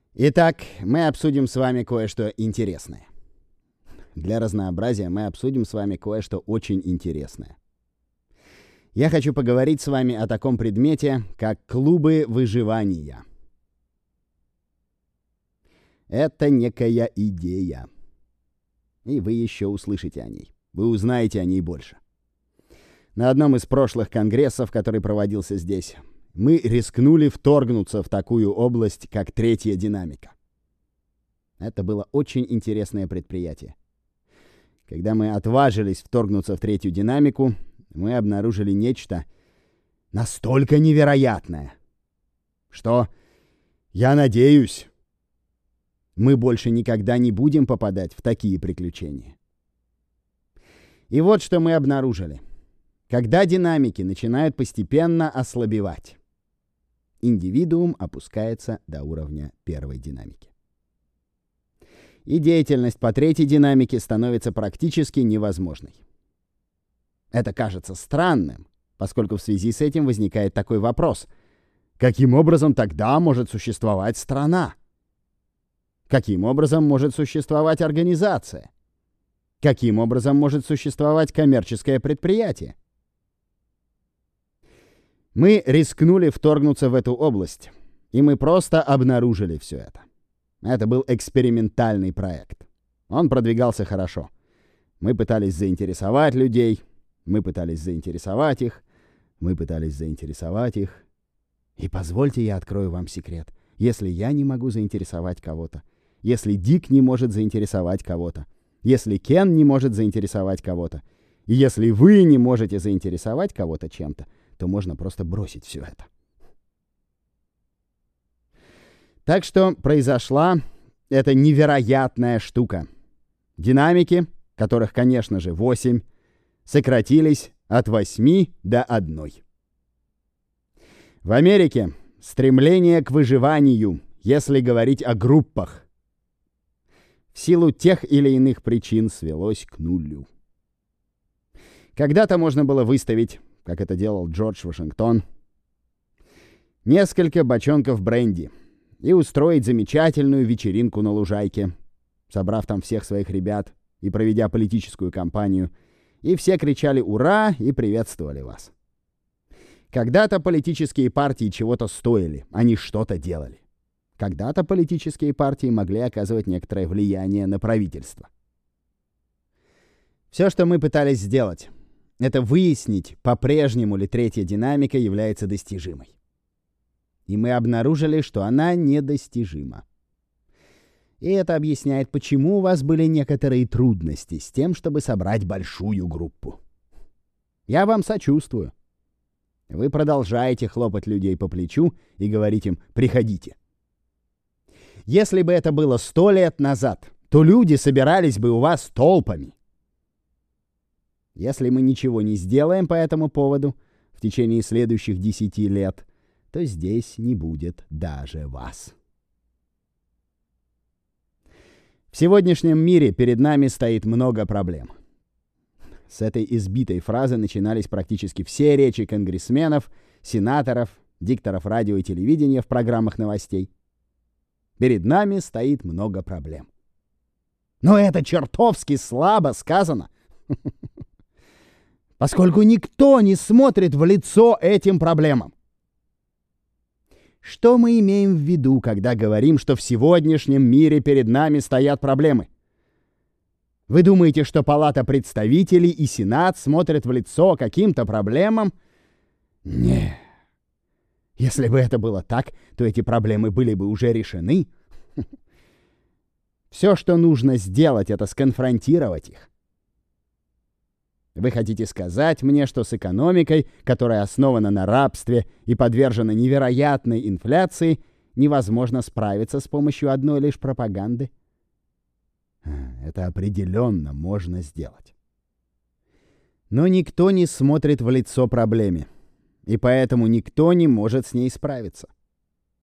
Итак, мы обсудим с вами кое-что интересное. Для разнообразия мы обсудим с вами кое-что очень интересное. Я хочу поговорить с вами о таком предмете, как клубы выживания. Это некая идея. И вы еще услышите о ней. Вы узнаете о ней больше. На одном из прошлых конгрессов, который проводился здесь, мы рискнули вторгнуться в такую область, как третья динамика. Это было очень интересное предприятие. Когда мы отважились вторгнуться в третью динамику, мы обнаружили нечто настолько невероятное, что, я надеюсь, мы больше никогда не будем попадать в такие приключения. И вот что мы обнаружили. Когда динамики начинают постепенно ослабевать, индивидуум опускается до уровня первой динамики. И деятельность по третьей динамике становится практически невозможной. Это кажется странным, поскольку в связи с этим возникает такой вопрос: каким образом тогда может существовать страна? Каким образом может существовать организация? Каким образом может существовать коммерческое предприятие? Мы рискнули вторгнуться в эту область, и мы просто обнаружили все это. Это был экспериментальный проект. Он продвигался хорошо. Мы пытались заинтересовать людей, мы пытались заинтересовать их, мы пытались заинтересовать их. И позвольте я открою вам секрет. Если я не могу заинтересовать кого-то, если Дик не может заинтересовать кого-то, если Кен не может заинтересовать кого-то, и если вы не можете заинтересовать кого-то чем-то, то можно просто бросить все это. Так что произошла эта невероятная штука. Динамики, которых, конечно же, 8, сократились от 8 до 1. В Америке стремление к выживанию, если говорить о группах, в силу тех или иных причин свелось к нулю. Когда-то можно было выставить, как это делал Джордж Вашингтон, несколько бочонков бренди и устроить замечательную вечеринку на лужайке, собрав там всех своих ребят и проведя политическую кампанию, и все кричали «Ура!» и приветствовали вас. Когда-то политические партии чего-то стоили, они что-то делали. Когда-то политические партии могли оказывать некоторое влияние на правительство. Все, что мы пытались сделать, это выяснить, по-прежнему ли третья динамика является достижимой. И мы обнаружили, что она недостижима. И это объясняет, почему у вас были некоторые трудности с тем, чтобы собрать большую группу. Я вам сочувствую. Вы продолжаете хлопать людей по плечу и говорить им «приходите». Если бы это было 100 лет назад, то люди собирались бы у вас толпами. Если мы ничего не сделаем по этому поводу в течение следующих 10 лет, то здесь не будет даже вас. В сегодняшнем мире перед нами стоит много проблем. С этой избитой фразы начинались практически все речи конгрессменов, сенаторов, дикторов радио и телевидения в программах новостей. Перед нами стоит много проблем. Но это чертовски слабо сказано, поскольку никто не смотрит в лицо этим проблемам. Что мы имеем в виду, когда говорим, что в сегодняшнем мире перед нами стоят проблемы? Вы думаете, что Палата представителей и Сенат смотрят в лицо каким-то проблемам? Нет. Если бы это было так, то эти проблемы были бы уже решены. Все, что нужно сделать, это сконфронтировать их. Вы хотите сказать мне, что с экономикой, которая основана на рабстве и подвержена невероятной инфляции, невозможно справиться с помощью одной лишь пропаганды? Это определенно можно сделать. Но никто не смотрит в лицо проблеме, и поэтому никто не может с ней справиться.